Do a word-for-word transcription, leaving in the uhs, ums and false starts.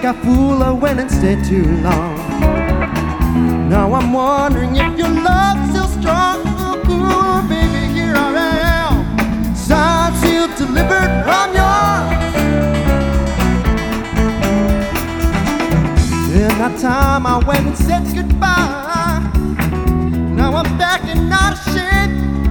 like a fool, I went and stayed too long. Now I'm wondering if your love's still strong. Ooh, baby, here I am, signed, sealed, delivered, I'm yours. In that time I went and said goodbye. Now I'm back and not ashamed.